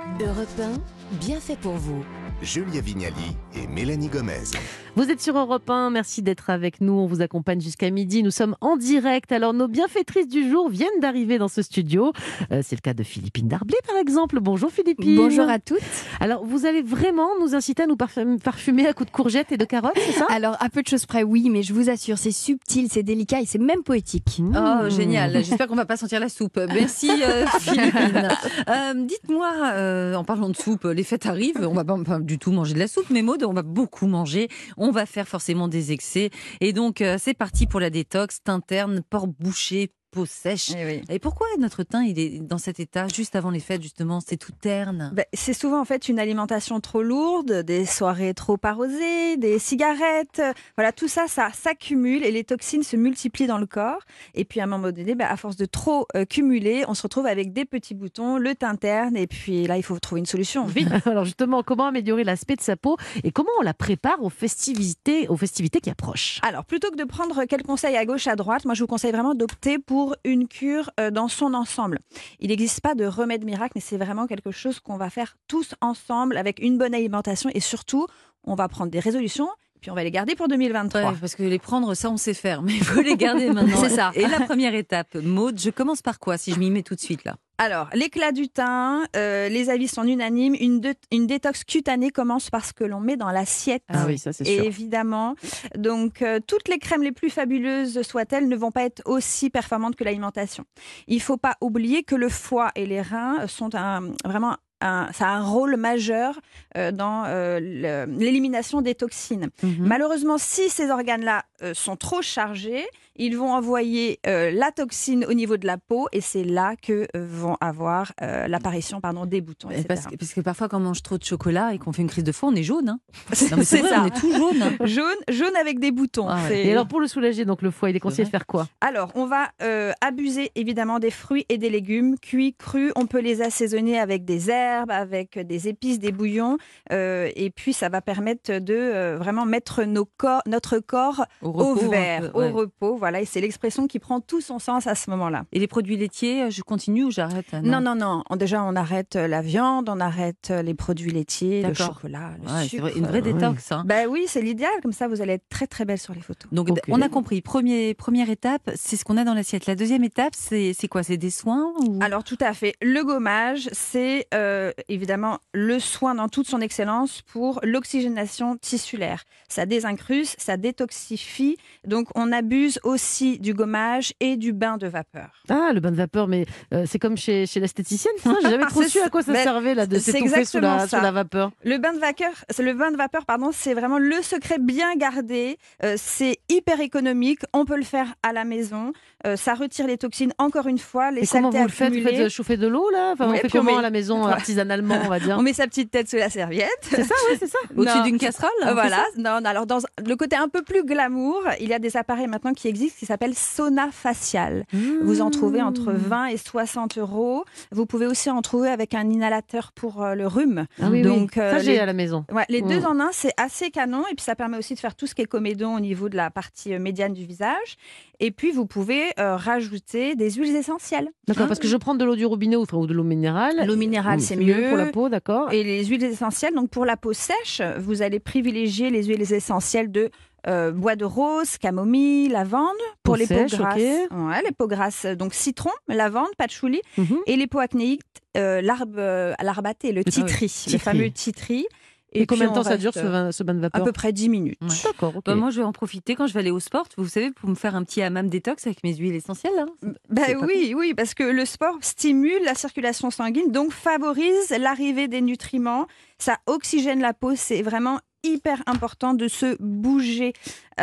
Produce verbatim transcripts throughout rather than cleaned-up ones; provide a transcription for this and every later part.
Europe un, bien fait pour vous. Julia Vignali et Mélanie Gomez. Vous êtes sur Europe un, merci d'être avec nous, on vous accompagne jusqu'à midi, nous sommes en direct. Alors nos bienfaitrices du jour viennent d'arriver dans ce studio, euh, c'est le cas de Philippine Darblay par exemple. Bonjour Philippine. Bonjour à toutes. Alors vous allez vraiment nous inciter à nous parfum- parfumer à coups de courgettes et de carottes, c'est ça? Alors à peu de choses près oui, mais je vous assure c'est subtil, c'est délicat et c'est même poétique. Mmh. Oh, génial. J'espère qu'on va pas sentir la soupe. Merci, euh, Philippine. Euh, dites-moi, euh, en parlant de soupe, les fêtes arrivent. On va pas, pas du tout manger de la soupe, mais Maud, on va beaucoup manger. On va faire forcément des excès. Et donc, euh, c'est parti pour la détox, teint terne, pores bouchés, peau sèche. Eh oui. Et pourquoi notre teint, il est dans cet état juste avant les fêtes, justement? C'est tout terne. Ben, c'est souvent en fait une alimentation trop lourde, des soirées trop arrosées, des cigarettes. Voilà, tout ça, ça s'accumule et les toxines se multiplient dans le corps. Et puis à un moment donné, ben, à force de trop euh, cumuler, on se retrouve avec des petits boutons, le teint terne. Et puis là, il faut trouver une solution. Vite. Alors justement, comment améliorer l'aspect de sa peau et comment on la prépare aux festivités, aux festivités qui approchent? Alors, plutôt que de prendre quelques conseils à gauche, à droite, moi je vous conseille vraiment d'opter pour une cure euh, dans son ensemble. Il n'existe pas de remède miracle, mais c'est vraiment quelque chose qu'on va faire tous ensemble avec une bonne alimentation et surtout, on va prendre des résolutions. Puis on va les garder pour deux mille vingt-trois. Ouais, parce que les prendre, ça, on sait faire, mais il faut les garder maintenant. C'est ça. Et la première étape, Maud, je commence par quoi, si je m'y mets tout de suite, là? Alors, l'éclat du teint, euh, les avis sont unanimes. Une, de- une détox cutanée commence par ce que l'on met dans l'assiette. Ah oui, ça c'est Et sûr. évidemment, donc euh, toutes les crèmes les plus fabuleuses soient-elles ne vont pas être aussi performantes que l'alimentation. Il ne faut pas oublier que le foie et les reins sont un, vraiment un, ça a un rôle majeur euh, dans euh, le- l'élimination des toxines. Mhm. Malheureusement, si ces organes-là euh, sont trop chargés, ils vont envoyer euh, la toxine au niveau de la peau et c'est là que euh, vont avoir euh, l'apparition pardon, des boutons, et cetera. Parce que, parce que parfois, quand on mange trop de chocolat et qu'on fait une crise de foie, on est jaune. Hein. Non, mais c'est C'est vrai, ça. on est tout jaune. Hein. Jaune, jaune avec des boutons. Ah ouais. C'est- Et alors pour le soulager, donc le foie, il est conseillé de faire quoi? Alors, on va euh, abuser évidemment des fruits et des légumes, cuits, crus. On peut les assaisonner avec des herbes, avec des épices, des bouillons. euh, et puis, ça va permettre de euh, vraiment mettre nos corps, notre corps au, repos, un vert, peu, ouais. au repos. Voilà, et c'est l'expression qui prend tout son sens à ce moment-là. Et les produits laitiers, je continue ou j'arrête? Non, non, non. On- Déjà, on arrête la viande, on arrête les produits laitiers, le D'accord. chocolat, le Ouais, c'est sucre. vrai, une vraie détox. Hein. Ben oui, c'est l'idéal. Comme ça, vous allez être très, très belle sur les photos. Donc, Ok. on a compris. Premier, première étape, c'est ce qu'on a dans l'assiette. La deuxième étape, c'est c'est quoi? C'est des soins ou... Alors tout à fait. Le gommage, c'est euh, évidemment le soin dans toute son excellence pour l'oxygénation tissulaire. Ça désincruste, ça détoxifie. Donc on abuse aussi du gommage et du bain de vapeur. Ah, le bain de vapeur, mais euh, c'est comme chez, chez l'esthéticienne, ça? J'ai jamais trop C'est su à quoi ça ça. servait là, de C'est s'étouffer sous exactement la, ça. sous la vapeur. Le bain de vapeur, c'est le bain de vapeur, pardon, c'est vraiment le secret bien gardé. Euh, c'est hyper économique. On peut le faire à la maison. Euh, ça retire les toxines. Encore une fois, les Et comment saletés vous le faites? Vous accumulées. faites chauffer de l'eau là? Enfin, Ouais, on fait puis on comment met- à la maison, Ouais. artisanalement, on va dire? On met sa petite tête sous la serviette. C'est ça, oui, c'est ça. Au-dessus Non. d'une casserole? Euh, on fait Voilà. ça Non, non, alors dans le côté un peu plus glamour, il y a des appareils maintenant qui existent qui s'appellent sauna facial. Vous en trouvez entre vingt et soixante euros. Vous pouvez aussi en trouver avec un inhalateur pour euh, le rhume. Ah oui, Donc, oui. euh, Ça, j'ai les- à la maison. Ouais, les Mm. deux en un, c'est assez canon. Et puis, ça permet aussi de faire tout ce qui est comédon au niveau de la partie euh, médiane du visage. Et puis, vous pouvez euh, rajouter des huiles essentielles. D'accord, parce que je prends de l'eau du robinet ou, enfin, ou de l'eau minérale. L'eau minérale, Oui, c'est mieux. pour la peau, d'accord. Et les huiles essentielles, donc pour la peau sèche, vous allez privilégier les huiles essentielles de euh, bois de rose, camomille, lavande. Pour Peau les sèche, peaux grasses, ok. ouais, les peaux grasses, donc citron, lavande, patchouli. Mhm. Et les peaux acnéiques, euh, l'arbre, euh, l'arbaté, le Ah oui, titri, le titri. fameux titri. Et, combien puis, de temps on ça reste, dure ce euh, bain, ce bain de À vapeur? peu près dix minutes. Ouais. D'accord, ok. Bah, moi, je vais en profiter quand je vais aller au sport, vous savez, pour me faire un petit hammam détox avec mes huiles essentielles. Hein. Ben C'est pas oui, oui, parce que le sport stimule la circulation sanguine, donc favorise l'arrivée des nutriments. Ça oxygène la peau, c'est vraiment hyper important de se bouger.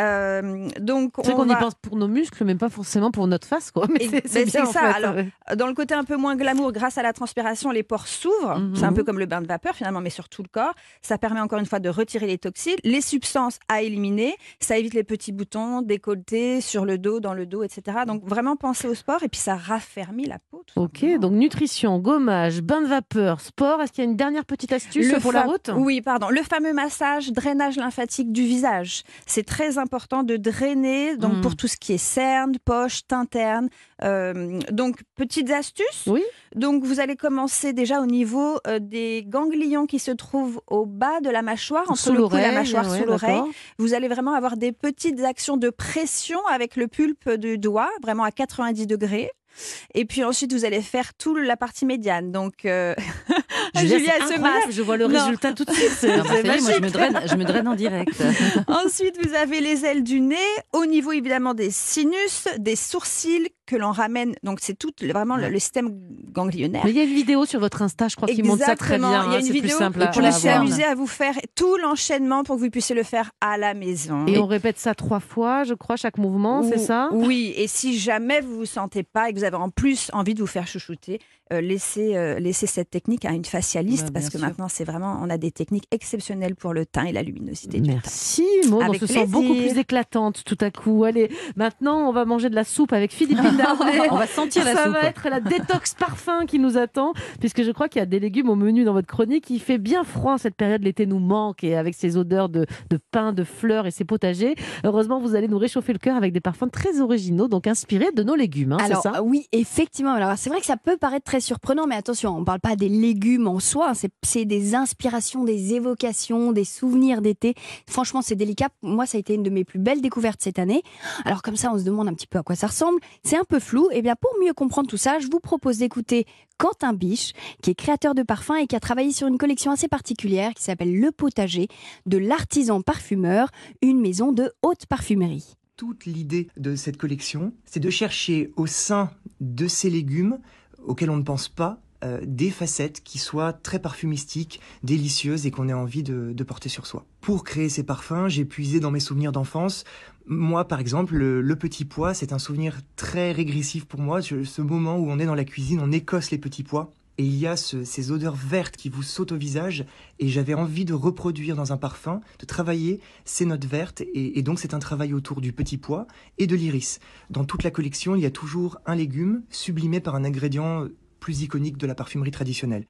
Euh, donc C'est on qu'on va... y pense pour nos muscles, mais pas forcément pour notre face, quoi. Mais Et- c'est, c'est ben, bien, c'est en ça, fait, alors. ouais. Dans le côté un peu moins glamour, grâce à la transpiration, les pores s'ouvrent. Mhm. C'est un peu comme le bain de vapeur finalement, mais sur tout le corps. Ça permet encore une fois de retirer les toxines, les substances à éliminer. Ça évite les petits boutons, décolletés, sur le dos, dans le dos, et cetera. Donc vraiment pensez au sport et puis ça raffermit la peau. tout Ok, simplement. donc nutrition, gommage, bain de vapeur, sport. Est-ce qu'il y a une dernière petite astuce Le pour la fa- route? Oui, pardon. Le fameux massage, drainage lymphatique du visage. C'est très important important de drainer donc Mmh. pour tout ce qui est cerne, poche, teint interne. Euh, donc, petites astuces. Oui. Donc, vous allez commencer déjà au niveau euh, des ganglions qui se trouvent au bas de la mâchoire, entre Sous le cou et la l'oreille, mâchoire, ouais, sous l'oreille. d'accord. Vous allez vraiment avoir des petites actions de pression avec le pulpe du doigt, vraiment à quatre-vingt-dix degrés. Et puis ensuite, vous allez faire toute la partie médiane. Donc, euh... Julia, Julia, c'est elle se incroyable, masse. je vois le Non. résultat tout de suite. C'est Non, bah, c'est ça y est, moi, je magique. me draine, je me draine en direct. Ensuite, vous avez les ailes du nez, au niveau évidemment des sinus, des sourcils que l'on ramène. Donc, c'est tout le- vraiment le, le système ganglionnaire. Mais il y a une vidéo sur votre Insta, je crois, qui montre ça très Exactement. bien. Il y a hein, une c'est plus vidéo simple et à, je à me suis voir. amusée à vous faire tout l'enchaînement pour que vous puissiez le faire à la maison. Et on répète ça trois fois, je crois, chaque mouvement, c'est Ou- ça? Oui, et si jamais vous vous sentez pas et que vous avez en plus envie de vous faire chouchouter, euh, laissez, euh, laissez cette technique à une facialiste Bah, parce bien que sûr. maintenant c'est vraiment, on a des techniques exceptionnelles pour le teint et la luminosité du teint. Merci Maud, on Avec se sent beaucoup plaisir. plus éclatante tout à coup. Allez, maintenant on va manger de la soupe avec Philippine Darblay. On va sentir la Ça soupe. va être la détox parfum qui nous attend, puisque je crois qu'il y a des légumes au menu dans votre chronique. Il fait bien froid en cette période, l'été nous manque, et avec ses odeurs de, de pain, de fleurs et ses potagers. Heureusement, vous allez nous réchauffer le cœur avec des parfums très originaux, donc inspirés de nos légumes, hein, c'est Alors ça? oui, effectivement. Alors c'est vrai que ça peut paraître très surprenant, mais attention, on ne parle pas des légumes en soi. C'est, c'est des inspirations, des évocations, des souvenirs d'été. Franchement, c'est délicat. Moi, ça a été une de mes plus belles découvertes cette année. Alors comme ça, on se demande un petit peu à quoi ça ressemble. C'est un peu flou. Et bien pour mieux comprendre tout ça, je vous propose d'écouter Quentin Biche, qui est créateur de parfums et qui a travaillé sur une collection assez particulière qui s'appelle Le Potager de l'artisan parfumeur, une maison de haute parfumerie. Toute l'idée de cette collection, c'est de chercher au sein de ces légumes auxquels on ne pense pas, euh, des facettes qui soient très parfumistiques, délicieuses et qu'on ait envie de, de porter sur soi. Pour créer ces parfums, j'ai puisé dans mes souvenirs d'enfance. Moi, par exemple, le, le petit pois, c'est un souvenir très régressif pour moi. Je- ce moment où on est dans la cuisine, on écosse les petits pois. Et il y a ce- ces odeurs vertes qui vous sautent au visage. Et j'avais envie de reproduire dans un parfum, de travailler ces notes vertes. Et, et donc, c'est un travail autour du petit pois et de l'iris. Dans toute la collection, il y a toujours un légume sublimé par un ingrédient plus iconique de la parfumerie traditionnelle.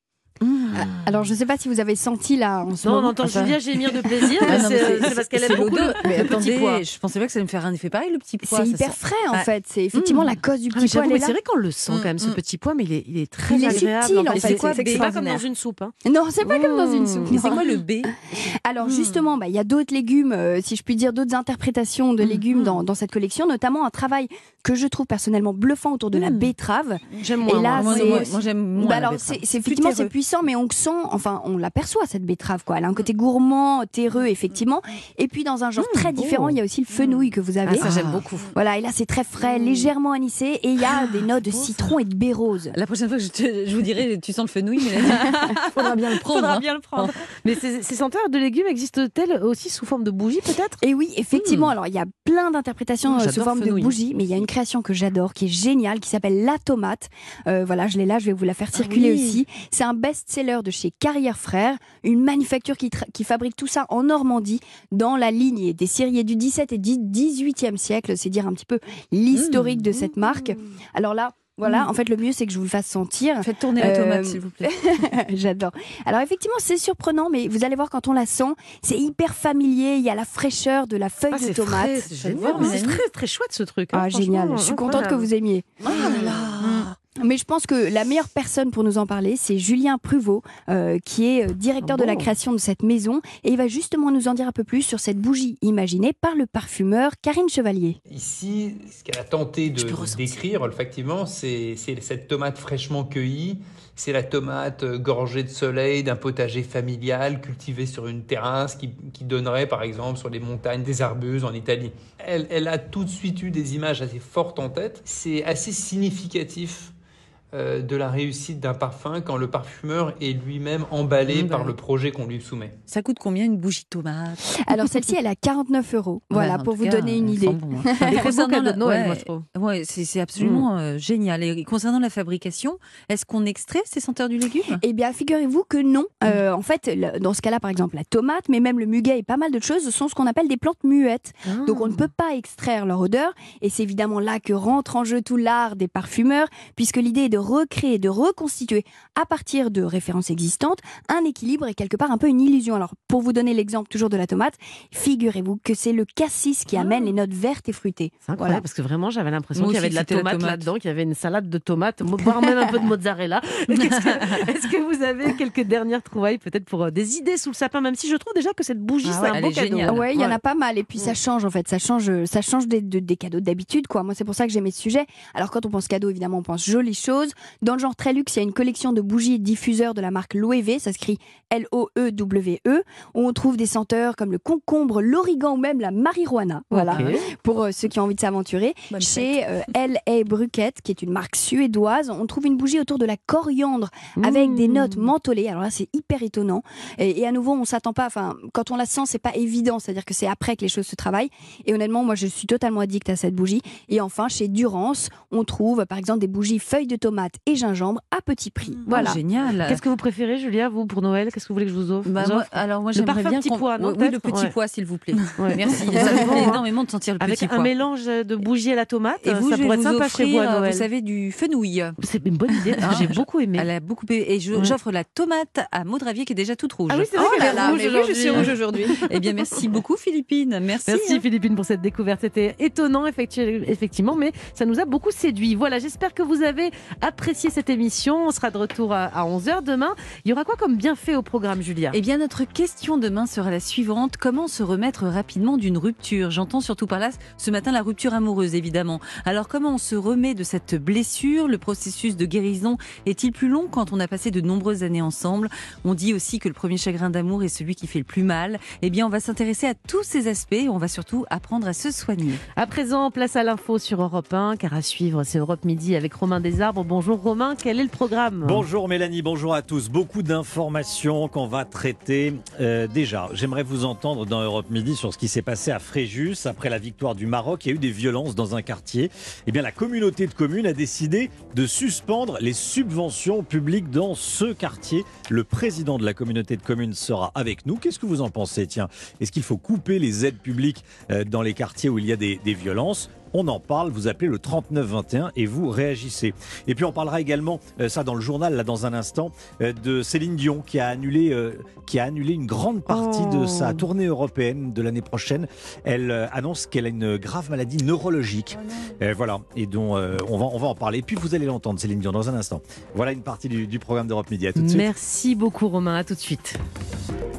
Alors je ne sais pas si vous avez senti là en ce Non, on moment. entend Enfin, Julia gémir de plaisir, Ah mais non, mais c'est c'est parce qu'elle c'est aime beaucoup le, l'odeur. Mais le petit attendez, pois. je pensais pas que ça allait me faire un effet pareil, le petit pois. c'est ça, hyper ça- frais en Ouais. fait. C'est effectivement Mmh. la cause du Ah, mais petit pois. j'avoue, elle est mais c'est là. vrai qu'on le sent quand même, ce Mm, mm. petit pois, mais il est, il est très Il est agréable. subtil, Enfin, en c'est fait, quoi, c'est c'est pas comme extraordinaire. dans une soupe. Hein. Non, c'est pas comme dans une Mmh. soupe. Mais c'est quoi le B Alors Mmh. justement, bah, il y a d'autres légumes, euh, si je puis dire, d'autres interprétations de Mmh. légumes dans, dans cette collection, notamment un travail que je trouve personnellement bluffant autour de la Mmh. betterave. J'aime Et moins. là, moi. Moi, c'est- moi, moi, j'aime moins. Bah la alors betterave. c'est, c'est effectivement c'est terreux. puissant, mais on le sent, enfin on l'aperçoit cette betterave quoi. Elle a un côté gourmand, terreux effectivement. Et puis dans un genre Mmh. très différent, Oh. il y a aussi le fenouil que vous Ah, avez. ça, j'aime beaucoup. Voilà, et là c'est très frais, légèrement anisé, et il y a des notes de citron et de baie rose. La prochaine fois que je, te- je vous dirai, tu sens le fenouil, mais faudra bien le prendre. Faudra hein. bien le prendre. Mais ces, ces senteurs de légumes existent-elles aussi sous forme de bougie, peut-être? Et oui, effectivement, alors il y a plein d'interprétations Mmh, euh, sous j'adore forme de fenouil. bougies, mais il y a une création que j'adore, qui est géniale, qui s'appelle La Tomate. Euh, voilà, je l'ai là, je vais vous la faire circuler oui. aussi. C'est un best-seller de chez Carrière Frères, une manufacture qui, tra- qui fabrique tout ça en Normandie, dans la lignée des scieries du dix-septième et du dix-huitième siècle. C'est dire un petit peu l'historique de cette marque. Alors là, voilà, Mmh. en fait, le mieux, c'est que je vous le fasse sentir. Faites tourner la Euh, tomate, s'il vous plaît. J'adore. Alors effectivement, c'est surprenant, mais vous allez voir quand on la sent, c'est hyper familier. Il y a la fraîcheur de la feuille Ah, de c'est tomate. frais, c'est génial. voir, Mais Mélanie. C'est très, très chouette ce truc. hein, Ah franchement, génial. Je suis contente que incroyable. vous aimiez. Oh là là. Mais je pense que la meilleure personne pour nous en parler, c'est Julien Pruvot, euh, qui est euh, directeur Ah de la bon création de cette maison, et il va justement nous en dire un peu plus sur cette bougie imaginée par le parfumeur Karine Chevalier. Ici, ce qu'elle a tenté de, Je peux de ressentir. décrire olfactivement, c'est c'est cette tomate fraîchement cueillie. C'est la tomate euh, gorgée de soleil d'un potager familial cultivé sur une terrasse qui, qui donnerait par exemple sur les montagnes des Arbeuses en Italie. Elle, elle a tout de suite eu des images assez fortes en tête. C'est assez significatif euh, de la réussite d'un parfum quand le parfumeur est lui-même emballé Mmh, par bah le oui. projet qu'on lui soumet. Ça coûte combien une bougie de tomate Alors celle-ci, elle a quarante-neuf euros. Voilà, Ouais, en pour tout vous cas, donner une elles idée. sont bons, hein. Et Et très beau concernant cadeau la- de Noël, ouais, moi, je trouve. Ouais, c'est c'est absolument euh, génial. Et concernant la fabrication, est-ce qu'on extrait ces senteurs du légume Eh bien, figurez-vous que non. Euh, en fait, le- dans ce cas-là, par exemple, la tomate, mais même le muguet et pas mal de choses sont ce qu'on appelle des plantes muettes. Donc, on ne peut pas extraire leur odeur. Et c'est évidemment là que rentre en jeu tout l'art des parfumeurs, puisque l'idée est de de recréer, de reconstituer à partir de références existantes un équilibre et quelque part un peu une illusion. Alors pour vous donner l'exemple toujours de la tomate, figurez-vous que c'est le cassis qui amène les notes vertes et fruitées. C'est incroyable Voilà. parce que vraiment j'avais l'impression Moi qu'il y avait aussi de la que c'était la tomate, tomate. là-dedans, qu'il y avait une salade de tomates, voire même un peu de mozzarella. Est-ce que, est-ce que vous avez quelques dernières trouvailles peut-être pour euh, des idées sous le sapin, même si je trouve déjà que cette bougie Ah c'est ouais, un elle beau est cadeau. géniale. Ouais, il y en Ouais. a pas mal et puis ça change en fait, ça change, ça change des, de- des cadeaux d'habitude quoi. Moi c'est pour ça que j'aimais ce sujet. Alors quand on pense cadeau évidemment on pense jolies choses. Dans le genre très luxe il y a une collection de bougies et diffuseurs de la marque Loewe, ça s'écrit L O E W E, où on trouve des senteurs comme le concombre, l'origan ou même la marijuana. Voilà, Ok. pour euh, ceux qui ont envie de s'aventurer. Bonne Chez euh, L A Bruquette, qui est une marque suédoise, on trouve une bougie autour de la coriandre avec des Mmh. notes mentholées. Alors là, c'est hyper étonnant. Et, et à nouveau, on s'attend pas. Enfin, quand on la sent, c'est pas évident. C'est-à-dire que c'est après que les choses se travaillent. Et honnêtement, moi, je suis totalement addict à cette bougie. Et enfin, chez Durance, on trouve, par exemple, des bougies feuilles de tomate et gingembre à petit prix. Voilà. Oh, génial. Qu'est-ce que vous préférez, Julia, vous, pour Noël? Qu'est-ce que vous voulez que je vous offre? Bah, vous moi, offre alors moi Le j'aimerais parfum bien petit qu'on- pois, non, oui, le peut-être petit Ouais. pois s'il vous plaît. Ouais. Merci, Ouais. ça me Bon, plaît hein. énormément de sentir le Avec petit un pois. mélange de bougie à la tomate, Et vous, ça je pourrait vais être vous sympa chez vous à offrir, Noël. vous savez, du fenouil. C'est une bonne idée, parce que j'ai beaucoup aimé. Elle a beaucoup aimé. Et je- Ouais. j'offre la tomate à Maud Ravier qui est déjà toute rouge. Ah oui, c'est vrai Oh qu'elle là est là, rouge mais oui, je suis aujourd'hui. rouge aujourd'hui. Eh bien, merci beaucoup Philippine. Merci. Merci hein. Philippine pour cette découverte, c'était étonnant effectu- effectivement, mais ça nous a beaucoup séduit. Voilà, j'espère que vous avez apprécié cette émission. On sera de retour à, à onze heures demain. Il y aura quoi comme bienfait au programme, Julia? Eh bien, notre question demain sera la suivante. Comment se remettre rapidement d'une rupture? J'entends surtout par là, ce matin, la rupture amoureuse, évidemment. Alors, comment on se remet de cette blessure? Le processus de guérison est-il plus long quand on a passé de nombreuses années ensemble? On dit aussi que le premier chagrin d'amour est celui qui fait le plus mal. Eh bien, on va s'intéresser à tous ces aspects. On va surtout apprendre à se soigner. À présent, place à l'info sur Europe un, car à suivre, c'est Europe Midi avec Romain Desarbres. Bonjour Romain, quel est le programme? Bonjour Mélanie, bonjour à tous. Beaucoup d'informations qu'on va traiter. Euh, déjà, j'aimerais vous entendre dans Europe Midi sur ce qui s'est passé à Fréjus. Après la victoire du Maroc, il y a eu des violences dans un quartier. Eh bien, la communauté de communes a décidé de suspendre les subventions publiques dans ce quartier. Le président de la communauté de communes sera avec nous. Qu'est-ce que vous en pensez? Tiens, est-ce qu'il faut couper les aides publiques euh, dans les quartiers où il y a des, des violences? On en parle, vous appelez le trente-neuf vingt et un et vous réagissez. Et puis on parlera également, euh, ça dans le journal, là dans un instant, euh, de Céline Dion qui a annulé, euh, qui a annulé une grande partie Oh. de sa tournée européenne de l'année prochaine. Elle euh, annonce qu'elle a une grave maladie neurologique. Euh, voilà, et dont euh, on, va, on va en parler. Et puis vous allez l'entendre, Céline Dion, dans un instant. Voilà une partie du, du programme d'Europe Midi. À tout de suite. Merci beaucoup Romain, à tout de suite.